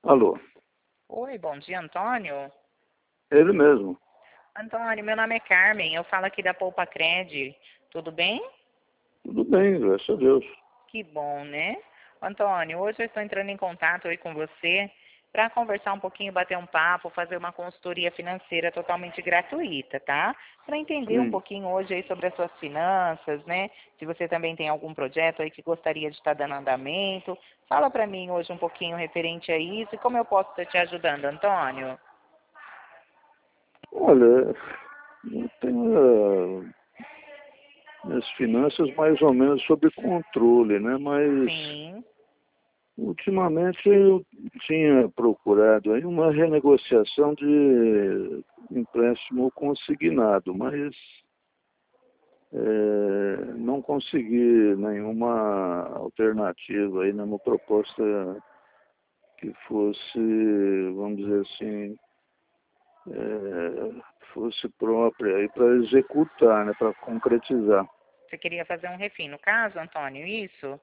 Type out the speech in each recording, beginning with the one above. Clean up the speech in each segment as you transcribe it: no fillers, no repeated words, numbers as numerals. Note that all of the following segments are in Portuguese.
Alô, Oi, bom dia, Antônio. ele mesmo. Antônio, meu nome é Carmen, eu falo aqui da Poupa Cred. Tudo bem? Tudo bem, graças a Deus. Que bom, né? Antônio, hoje eu estou entrando em contato aí com você para conversar um pouquinho, bater um papo, fazer uma consultoria financeira totalmente gratuita, tá? Para entender um Sim. pouquinho hoje aí sobre as suas finanças, né? Se você também tem algum projeto aí que gostaria de estar dando andamento. Fala para mim hoje um pouquinho referente a isso e como eu posso estar te ajudando, Antônio. Olha, eu tenho minhas finanças mais ou menos sob controle, né? Mas Sim, ultimamente eu tinha procurado aí uma renegociação de empréstimo consignado, mas não consegui nenhuma alternativa aí, nenhuma proposta que fosse, vamos dizer assim, fosse própria aí para executar, né, para concretizar. você queria fazer um refim, no caso, Antônio, isso?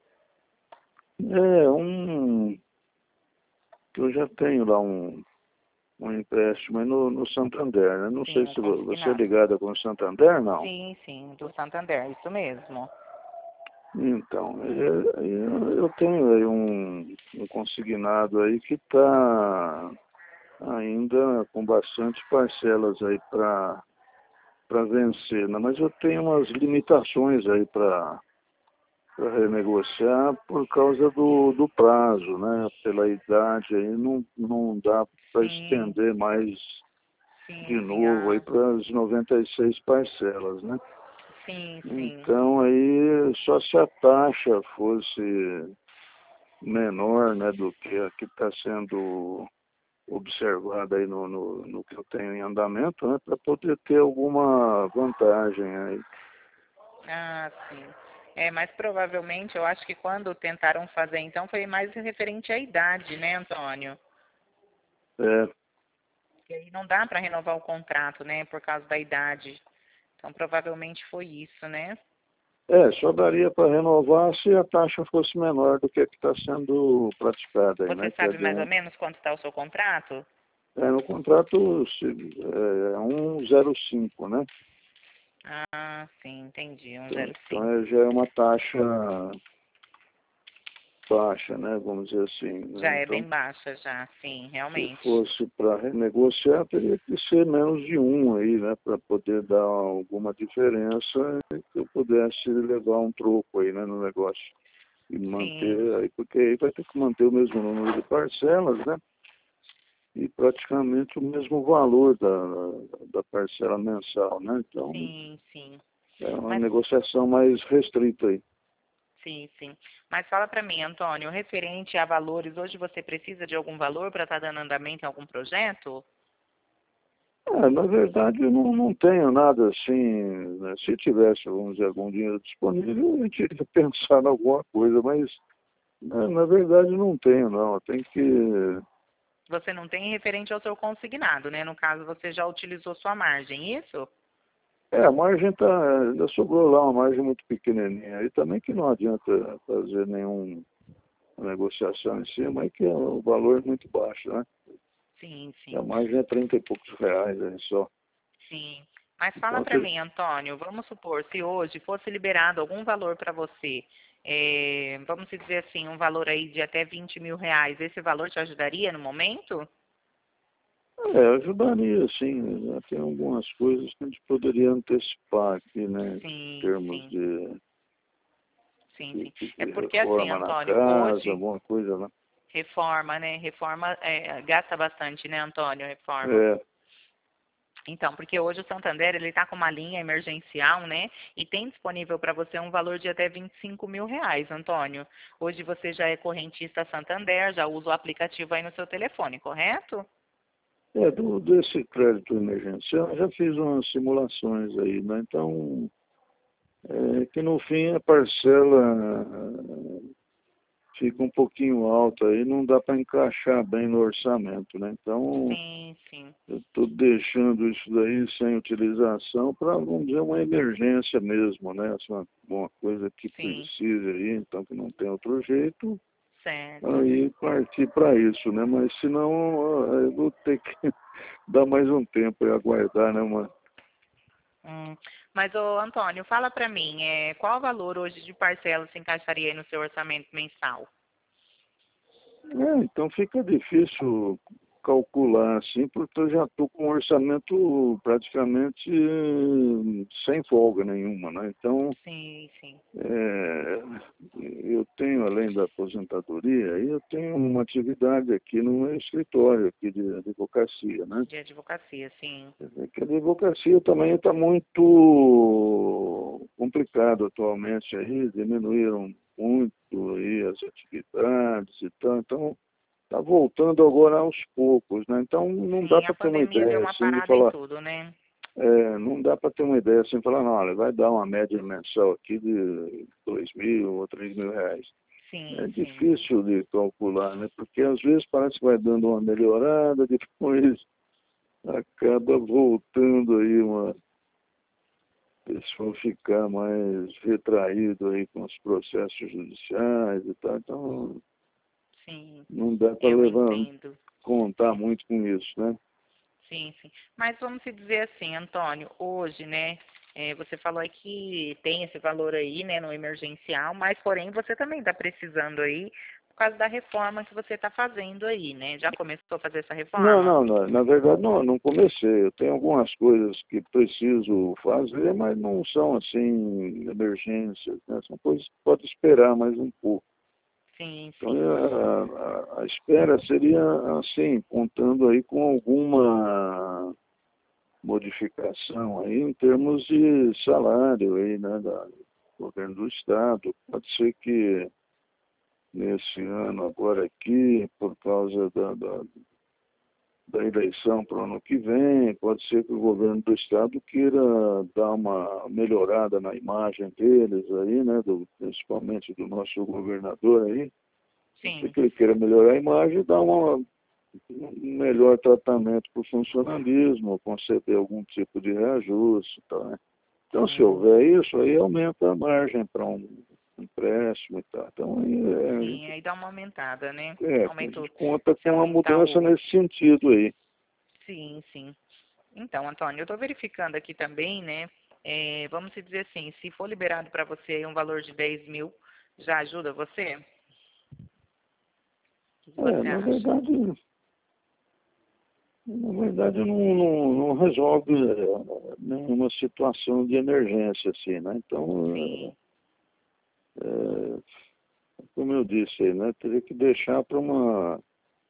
Um que eu já tenho lá um empréstimo aí no Santander, né? Não sei Sim, um se você é consignado. ligada com o Santander, não. Sim, sim, do Santander, isso mesmo. Então, eu tenho aí um consignado aí que está ainda com bastante parcelas aí para vencer, né? Mas eu tenho umas limitações aí para renegociar por causa do prazo, né? Pela idade aí não dá para Sim, estender mais de sim, sim, novo aí para as 96 parcelas, né? sim, sim, Então aí só se a taxa fosse menor, né, do que a que está sendo observada aí no que eu tenho em andamento, né, para poder ter alguma vantagem aí. ah, sim. É, mas provavelmente eu acho que quando tentaram fazer então foi mais referente à idade, né, Antônio? É, E aí não dá para renovar o contrato, né, por causa da idade. Então provavelmente foi isso, né? só daria para renovar se a taxa fosse menor do que a que está sendo praticada aí, Você né? Que é sabe de mais ou menos quanto está o seu contrato? no contrato é 1,05, né? Ah, sim, entendi, Então 1,05. já é uma taxa baixa, né? Vamos dizer assim, Já né? é Então, bem baixa já, sim, se realmente. fosse para renegociar, teria que ser menos de um aí, né? Para poder dar alguma diferença e que eu pudesse levar um troco aí, né, no negócio. E Sim, manter aí, porque aí vai ter que manter o mesmo número de parcelas, né? E praticamente o mesmo valor da parcela mensal, né? Então, sim, sim. é uma Mas negociação mais restrita aí. sim, sim. Mas fala para mim, Antônio, referente a valores, hoje você precisa de algum valor para estar dando andamento em algum projeto? Na verdade, eu não tenho nada assim, né? Se tivesse, vamos dizer, algum dinheiro disponível, eu teria que pensar em alguma coisa, mas na verdade não tenho, não. Tem que. Você não tem referente ao seu consignado, né? No caso, você já utilizou sua margem, isso? A margem tá, ainda sobrou lá uma margem muito pequenininha. Aí também que não adianta fazer nenhuma negociação em cima, aí que o valor é muito baixo, né? Sim, E a sim, margem é 30 e poucos reais aí só. sim. Mas fala Então, para mim, Antônio, vamos supor, se hoje fosse liberado algum valor para você, vamos dizer assim, um valor aí de até 20 mil reais, esse valor te ajudaria no momento? ajudaria, sim. Já tem algumas coisas que a gente poderia antecipar aqui, né? Em Sim, termos sim, de sim, sim. tipo É de porque assim, reforma na Antônio, casa, hoje alguma coisa lá. reforma, né? Reforma gasta bastante, né, Antônio? Reforma. É, Então, porque hoje o Santander ele está com uma linha emergencial, né? E tem disponível para você um valor de até 25 mil reais, Antônio. Hoje você já é correntista Santander, já usa o aplicativo aí no seu telefone, correto? desse crédito emergencial, já fiz umas simulações aí, né? Então, que no fim a parcela fica um pouquinho alta aí, não dá para encaixar bem no orçamento, né? Então, Sim, sim, eu estou deixando isso daí sem utilização para, vamos dizer, uma emergência mesmo, né? Uma coisa que sim. precise aí, então que não tem outro jeito. Certo. aí partir para isso, né? Mas senão eu vou ter que dar mais um tempo e aguardar, né, mano? Hum. Mas, ô Antônio, fala para mim, qual o valor hoje de parcela se encaixaria aí no seu orçamento mensal? Então fica difícil calcular assim, porque eu já estou com um orçamento praticamente sem folga nenhuma, né? Então, Sim, sim. é, eu tenho, além da aposentadoria, eu tenho uma atividade aqui no meu escritório aqui de advocacia, né? De advocacia, sim. Quer dizer que a advocacia também está muito complicado atualmente aí, diminuíram muito aí as atividades e tal, então está voltando agora aos poucos, né? Então não dá Sim, a para ter uma pandemia deu ideia uma assim de parada em falar, tudo, né? não dá para ter uma ideia assim de falar, não, olha, vai dar uma média mensal aqui de 2.000 ou 3.000 reais. É Sim, sim. difícil de calcular, né? Porque às vezes parece que vai dando uma melhorada, depois acaba voltando aí uma pessoa ficar mais retraído aí com os processos judiciais e tal. Então Sim, não dá para eu levar, entendo. contar muito com isso, né? Sim, sim. Mas vamos se dizer assim, Antônio, hoje, né, você falou aí que tem esse valor aí, né, no emergencial, mas porém você também está precisando aí por causa da reforma que você está fazendo aí, né? Já começou a fazer essa Não, reforma? não, na verdade não comecei. Eu tenho algumas coisas que preciso fazer, mas não são assim emergências, né? São coisas que podem esperar mais um pouco. Sim, Então, sim. a espera seria assim, contando aí com alguma modificação aí em termos de salário aí, né, do governo do estado. Pode ser que nesse ano agora aqui, por causa da eleição para o ano que vem, pode ser que o governo do estado queira dar uma melhorada na imagem deles aí, né, principalmente do nosso governador aí. Pode ser Sim, que ele queira melhorar a imagem e dar um melhor tratamento para o funcionalismo, conceder algum tipo de reajuste, tá, né? Então, se sim. houver isso, aí aumenta a margem para um empréstimo e tal. Então, aí, Sim, aí dá uma aumentada, né? a Aumento, gente conta se com uma aumentar mudança o. nesse sentido aí. Sim, sim. Então, Antônio, eu estou verificando aqui também, né? Vamos se dizer assim, se for liberado para você um valor de 10.000, já ajuda você? O que você Na acha? verdade, não resolve nenhuma situação de emergência, assim, né? Então, Sim, como eu disse, né, teria que deixar para uma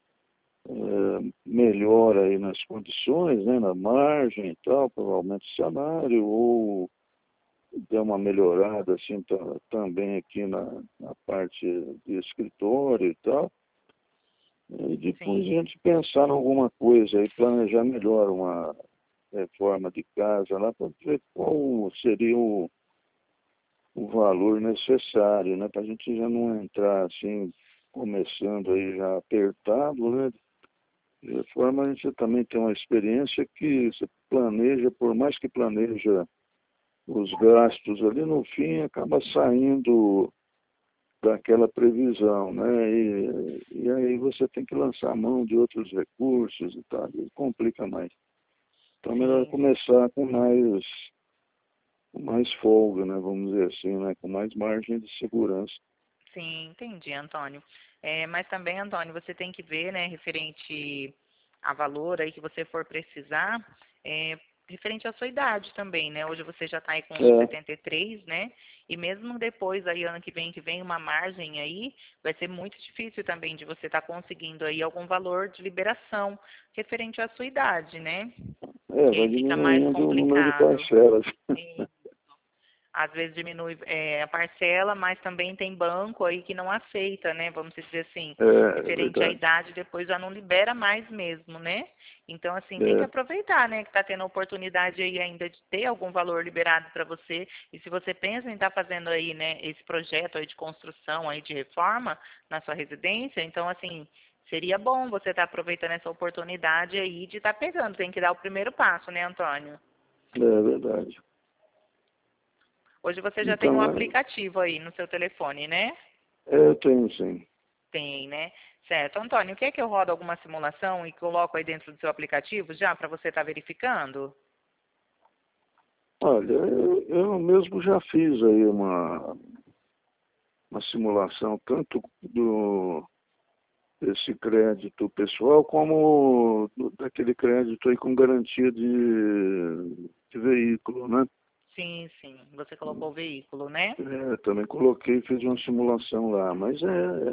melhora aí nas condições, né, na margem e tal, provavelmente o salário, ou dar uma melhorada assim também aqui na parte de escritório e tal. E depois a sim, gente pensar em alguma coisa aí, planejar melhor uma reforma de casa lá para ver qual seria o valor necessário, né? Para a gente já não entrar assim, começando aí já apertado, né? De reforma a gente também tem uma experiência que você planeja, por mais que planeja os gastos ali, no fim acaba saindo daquela previsão, né? E aí você tem que lançar a mão de outros recursos e tal, e complica mais. Então é melhor sim, começar com mais folga, né? Vamos dizer assim, né? Com mais margem de segurança. sim, entendi, Antônio. Mas também, Antônio, você tem que ver, né, referente a valor aí que você for precisar, referente à sua idade também, né? Hoje você já está aí com É, 73, né? E mesmo depois, aí, ano que vem uma margem aí, vai ser muito difícil também de você estar conseguindo aí algum valor de liberação referente à sua idade, né? Que vai aí fica mais diminuindo o número de complicado. parcelas. Às vezes diminui a parcela, mas também tem banco aí que não aceita, né? Vamos dizer assim, É referente à verdade. idade, depois já não libera mais mesmo, né? Então, assim, tem que É, aproveitar, né? Que está tendo a oportunidade aí ainda de ter algum valor liberado para você. E se você pensa em estar fazendo aí, né, esse projeto aí de construção aí de reforma na sua residência, então, assim, seria bom você estar aproveitando essa oportunidade aí de estar pegando. Tem que dar o primeiro passo, né, Antônio? é verdade. Hoje você já tem um Então, aplicativo aí no seu telefone, né? eu tenho sim. Tem, né? Certo. Antônio, quer que eu rodo alguma simulação e coloco aí dentro do seu aplicativo já para você estar verificando? Olha, eu mesmo já fiz aí uma simulação tanto desse crédito pessoal como daquele crédito aí com garantia de veículo, né? Sim, sim. Você colocou o veículo, né? Também coloquei, fiz uma simulação lá, mas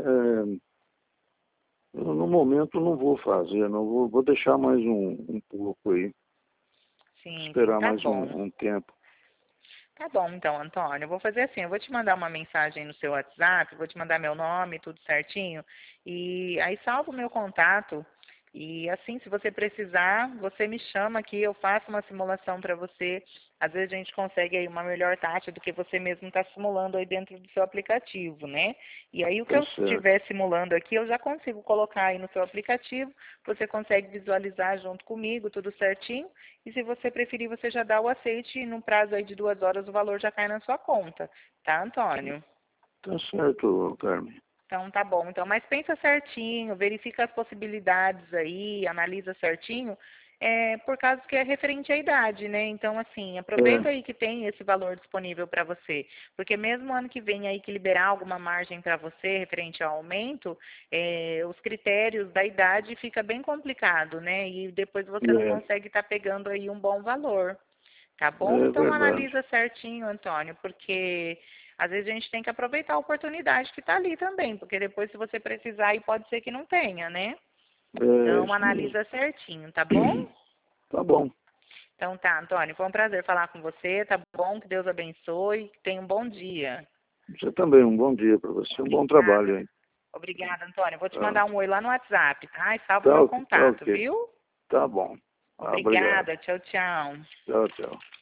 eu, no momento não vou fazer, não vou deixar mais um pouco aí, Sim, sim, esperar tá mais bom. um tempo. Tá bom, então, Antônio. Eu vou fazer assim, eu vou te mandar uma mensagem no seu WhatsApp, vou te mandar meu nome, tudo certinho, e aí salva o meu contato. E assim, se você precisar, você me chama aqui, eu faço uma simulação para você. Às vezes a gente consegue aí uma melhor taxa do que você mesmo está simulando aí dentro do seu aplicativo, né? E aí o que Tá eu certo. estiver simulando aqui, eu já consigo colocar aí no seu aplicativo, você consegue visualizar junto comigo, tudo certinho. E se você preferir, você já dá o aceite e no prazo aí de 2 horas o valor já cai na sua conta, tá, Antônio? Tá certo, Carmen. Então tá bom. Então, mas pensa certinho, verifica as possibilidades aí, analisa certinho, por causa que é referente à idade, né? Então, assim, aproveita É, aí que tem esse valor disponível para você, porque mesmo ano que vem aí que liberar alguma margem para você referente ao aumento, os critérios da idade fica bem complicado, né? E depois você não é, consegue estar pegando aí um bom valor. Tá bom? é Então verdade. analisa certinho, Antônio, porque às vezes a gente tem que aproveitar a oportunidade que está ali também, porque depois se você precisar aí pode ser que não tenha, né? É Então isso mesmo. analisa certinho, tá bom? Tá bom. Então tá, Antônio, foi um prazer falar com você, tá bom? Que Deus abençoe, tenha um bom dia. Você também, um bom dia para você, um bom Obrigada. trabalho aí. Obrigada, Antônio. Vou te Tá, mandar um oi lá no WhatsApp, tá? E salva o tá, meu tá contato, ok. viu? Tá bom. Ah, obrigado. Obrigada, tchau, tchau. Tchau, tchau.